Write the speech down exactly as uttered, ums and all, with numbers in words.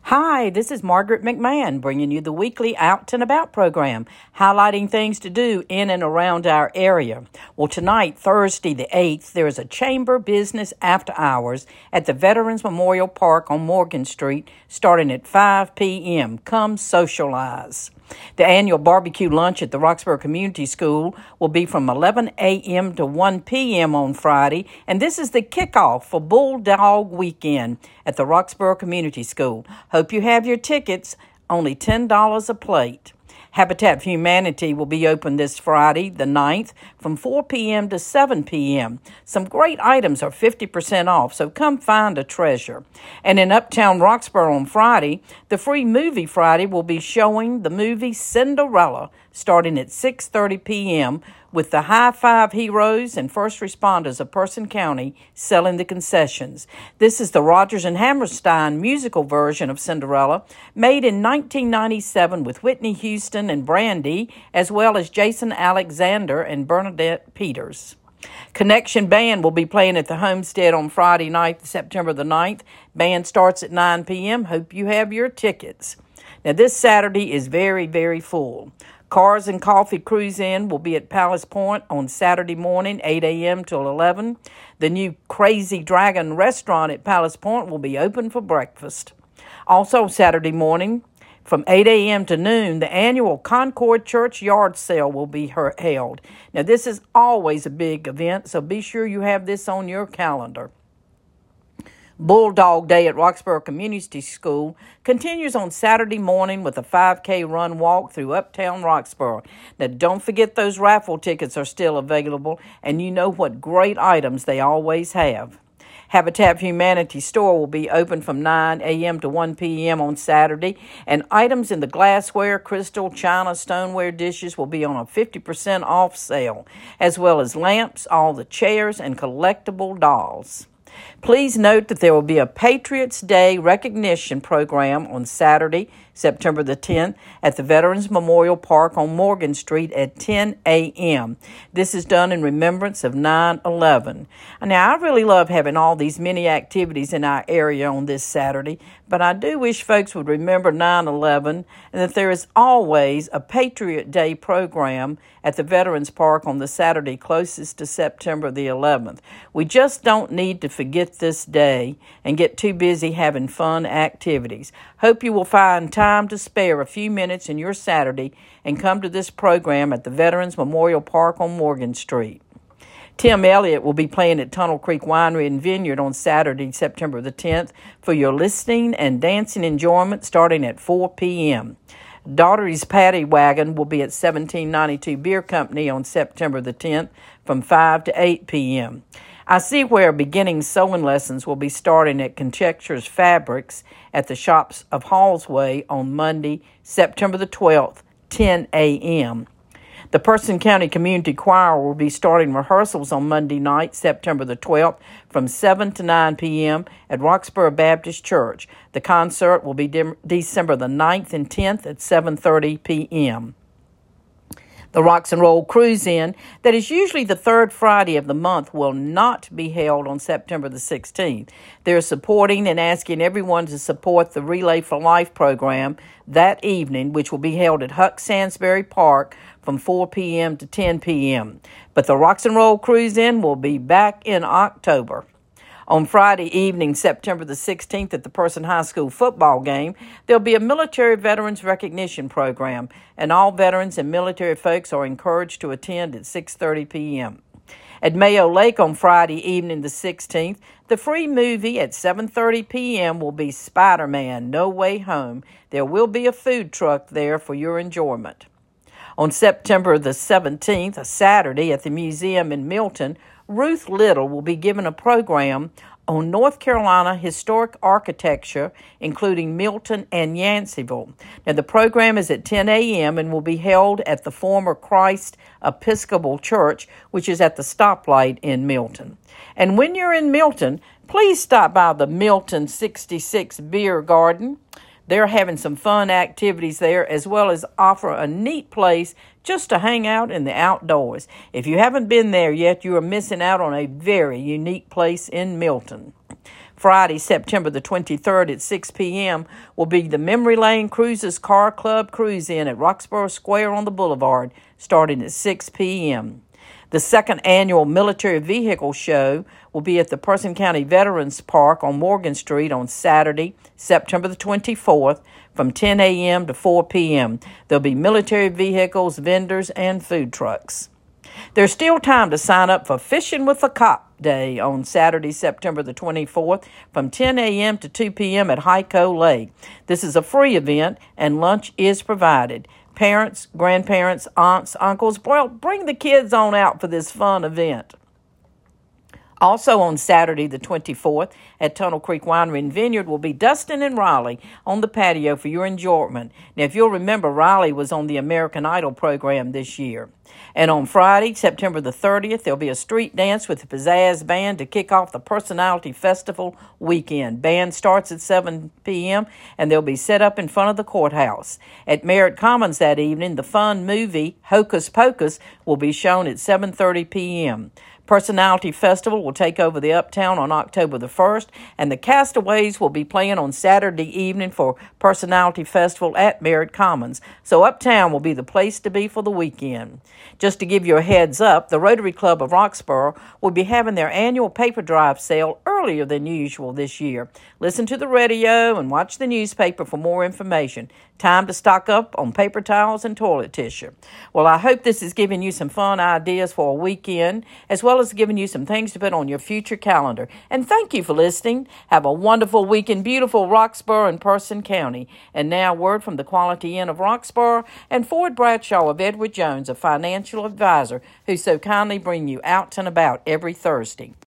Hi, this is Margaret McMahon bringing you the weekly Out and About program, highlighting things to do in and around our area. Well, tonight, Thursday the eighth, there is a chamber business after hours at the Veterans Memorial Park on Morgan Street starting at five p.m. Come socialize. The annual barbecue lunch at the Roxboro Community School will be from eleven a.m. to one p.m. on Friday, and this is the kickoff for Bulldog Weekend at the Roxboro Community School. Hope you have your tickets, only ten dollars a plate. Habitat for Humanity will be open this Friday, the ninth, from four p.m. to seven p.m. Some great items are fifty percent off, so come find a treasure. And in Uptown Roxboro on Friday, the Free Movie Friday will be showing the movie Cinderella starting at six thirty p.m. with the High Five Heroes and First Responders of Person County selling the concessions. This is the Rodgers and Hammerstein musical version of Cinderella, made in nineteen ninety-seven with Whitney Houston and Brandy, as well as Jason Alexander and Bernadette Peters. Connection Band will be playing at the Homestead on Friday night, September the ninth. Band starts at nine p.m. Hope you have your tickets. Now, this Saturday is very, very full. Cars and Coffee Cruise In will be at Palace Point on Saturday morning, eight a.m. till eleven. The new Crazy Dragon restaurant at Palace Point will be open for breakfast. Also Saturday morning, from eight a.m. to noon, the annual Concord Church Yard Sale will be held. Now, this is always a big event, so be sure you have this on your calendar. Bulldog Day at Roxboro Community School continues on Saturday morning with a five K run walk through Uptown Roxboro. Now, don't forget those raffle tickets are still available, and you know what great items they always have. Habitat for Humanity store will be open from nine a.m. to one p.m. on Saturday, and items in the glassware, crystal, china, stoneware dishes will be on a fifty percent off sale, as well as lamps, all the chairs, and collectible dolls. Please note that there will be a Patriots Day recognition program on Saturday, September the tenth, at the Veterans Memorial Park on Morgan Street at ten a.m. This is done in remembrance of nine eleven. Now, I really love having all these many activities in our area on this Saturday, but I do wish folks would remember nine eleven and that there is always a Patriot Day program at the Veterans Park on the Saturday closest to September the eleventh. We just don't need to forget this day and get too busy having fun activities. Hope you will find time to spare a few minutes in your Saturday and come to this program at the Veterans Memorial Park on Morgan Street. Tim Elliott will be playing at Tunnel Creek Winery and Vineyard on Saturday, September the tenth, for your listening and dancing enjoyment starting at four p.m. Daughtry's Paddy Wagon will be at seventeen ninety-two Beer Company on September the tenth from five to eight p.m. I see where beginning sewing lessons will be starting at Conjectures Fabrics at the Shops of Hallsway on Monday, September the twelfth, ten a.m. The Person County Community Choir will be starting rehearsals on Monday night, September the twelfth, from seven to nine p.m. at Roxboro Baptist Church. The concert will be de- December the ninth and tenth at seven thirty p.m. The Rox and Roll Cruise-In, that is usually the third Friday of the month, will not be held on September the sixteenth. They're supporting and asking everyone to support the Relay for Life program that evening, which will be held at Huck Sansbury Park from four p.m. to ten p.m. But the Rox and Roll Cruise-In will be back in October. On Friday evening, September the sixteenth, at the Person High School football game, there'll be a military veterans recognition program, and all veterans and military folks are encouraged to attend at six thirty p.m. At Mayo Lake on Friday evening the sixteenth, the free movie at seven thirty p.m. will be Spider-Man: No Way Home. There will be a food truck there for your enjoyment. On September the seventeenth, a Saturday, at the museum in Milton, Ruth Little will be given a program on North Carolina historic architecture, including Milton and Yanceyville. Now, the program is at ten a.m. and will be held at the former Christ Episcopal Church, which is at the stoplight in Milton. And when you're in Milton, please stop by the Milton sixty-six Beer Garden. They're having some fun activities there, as well as offer a neat place just to hang out in the outdoors. If you haven't been there yet, you are missing out on a very unique place in Milton. Friday, September the twenty-third at six p.m. will be the Memory Lane Cruises Car Club Cruise-In at Roxborough Square on the Boulevard, starting at six p.m. The second annual Military Vehicle Show will be at the Person County Veterans Park on Morgan Street on Saturday, September the twenty-fourth, from ten a.m. to four p.m. There'll be military vehicles, vendors, and food trucks. There's still time to sign up for Fishing with a Cop Day on Saturday, September the twenty-fourth, from ten a.m. to two p.m. at Hyco Lake. This is a free event, and lunch is provided. Parents, grandparents, aunts, uncles, well, bring the kids on out for this fun event. Also on Saturday the twenty-fourth at Tunnel Creek Winery and Vineyard will be Dustin and Riley on the patio for your enjoyment. Now, if you'll remember, Riley was on the American Idol program this year. And on Friday, September the thirtieth, there'll be a street dance with the Pizzazz Band to kick off the Personality Festival weekend. Band starts at seven p.m. and they'll be set up in front of the courthouse. At Merritt Commons that evening, the fun movie Hocus Pocus will be shown at seven thirty p.m. Personality Festival will take over the Uptown on October the first, and the Castaways will be playing on Saturday evening for Personality Festival at Merritt Commons. So Uptown will be the place to be for the weekend. Just to give you a heads up, the Rotary Club of Roxborough will be having their annual paper drive sale earlier than usual this year. Listen to the radio and watch the newspaper for more information. Time to stock up on paper towels and toilet tissue. Well, I hope this has given you some fun ideas for a weekend, as well as giving you some things to put on your future calendar. And thank you for listening. Have a wonderful week in beautiful Roxborough and Person County. And now, word from the Quality Inn of Roxborough and Ford Bradshaw of Edward Jones, a financial advisor, who so kindly bring you out and about every Thursday.